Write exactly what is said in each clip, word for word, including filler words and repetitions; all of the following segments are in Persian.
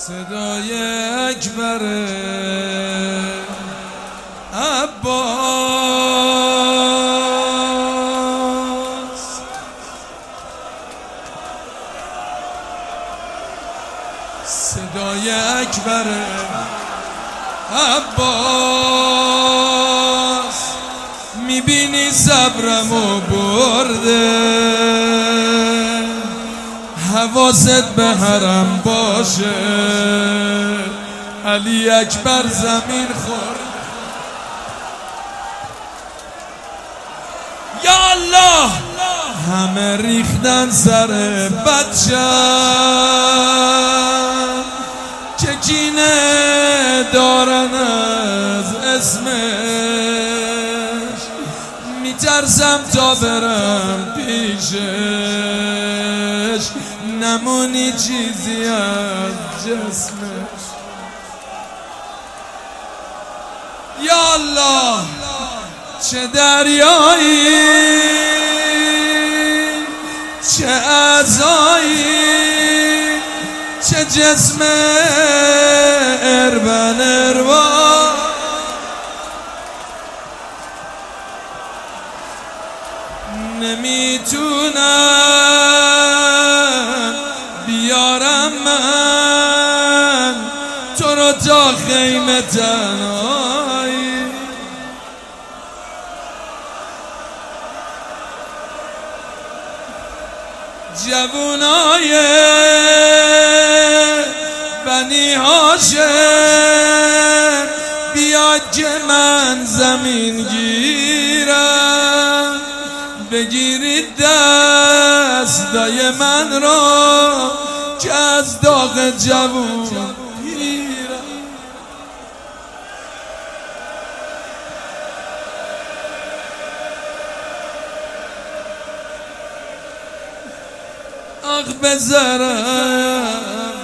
صدای اکبر عباس، صدای اکبر عباس، میبینی صبرمو برده، حواست به حرم باشه، علی اکبر زمین خورد. یا الله، همه ریختن سر بچم که کینه دارن از اسمش، میترسم تا برم پیشش نمونی چیزی از جسمش. یا الله، چه دریایی، چه اعضایی، چه جسم اربن اروا، نمیتونم بیارم من تو رو تا خیمه تنهایی. جوونای بنی هاشم بیاد که من زمین گیرم، بگیرید دستای من را که از داغ جوون گیرم. آخ بذارم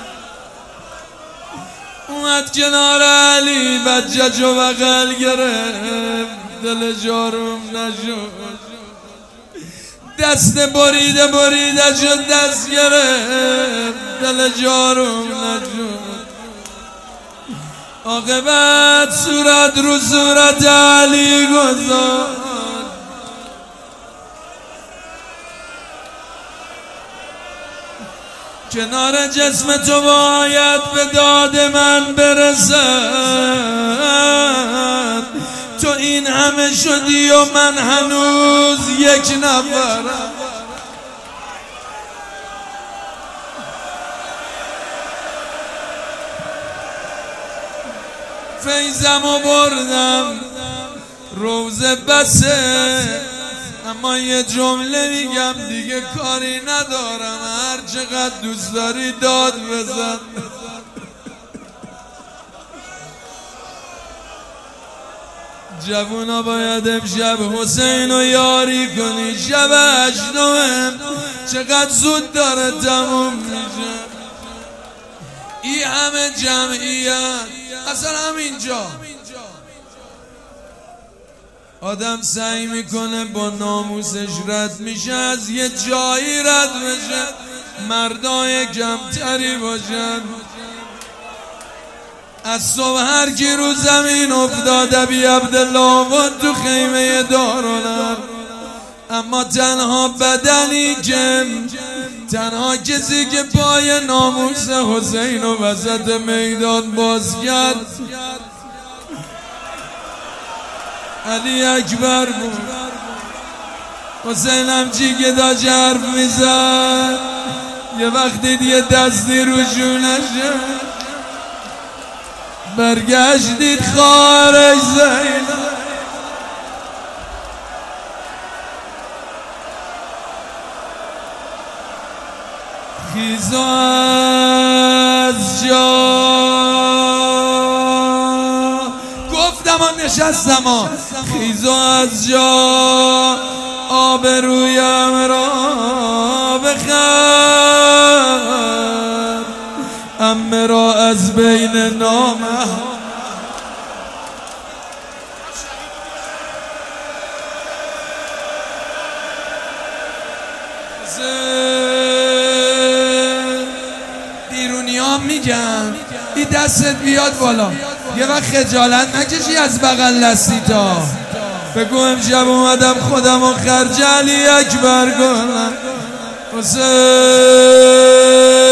اومد کنار علی، بجج و بغل گرفت، دل جارم نشد، دست بریده بریده شد، دست گرفت، دل جارم نشد. عاقبت صورت رو صورت علی گذاشت، کنار جسم تو باید به داد من برسد. تو این همه شدی و من هنوز یک نفرم. فیضمو بردم روزه بسه، اما یه جمله میگم دیگه کاری ندارم، هر چقدر دوست داری داد بزن. جوونا باید امشب حسین رو یاری کنی، شب هشتم چقدر زود داره تموم میشه. این همه جمعیت، اصلا همینجا آدم سعی میکنه با ناموسش رد میشه، از یه جایی رد بشه، مردای کمتری باشن. از صبح هر کی رو زمین افتاده بی عبدالله آورد تو خیمه دارالر، اما تنها بدنی که تنها کسی که پای ناموس حسین و وسط میدان باز کرد علی اکبر بود. حسین همچی که داشت حرف میزد، یه وقتی دیگه دستی رو جونشه، برگشتید خارج زینب. خیزو از جا گفتم و نشستم و خیزو از جا، آبرویم را بخر، عمه را از بین نامه دارم میگم این دستت بیاد بالا، یه وقت خجالت نکشی از بغل لستی تا بگو امشب اومدم خودم و خرج علی اکبر کنم. حسین